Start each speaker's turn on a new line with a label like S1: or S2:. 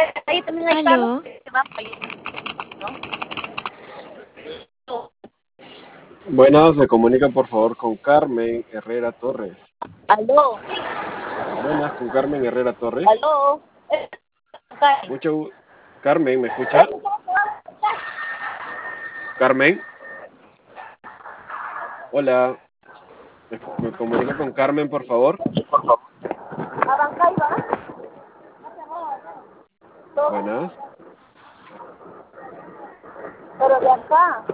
S1: ahí también hay carros
S2: ¿Aló?
S1: que van para allá, ¿no?
S3: Buenas, se comunica por favor con Carmen Herrera Torres.
S1: Aló,
S3: Buenas, con Carmen Herrera Torres.
S1: aló.
S3: Mucho Carmen, ¿me escucha? Carmen, hola. ¿Me comunica con Carmen, por favor?
S1: Abancay va.
S3: Buenas.
S1: Pero de acá.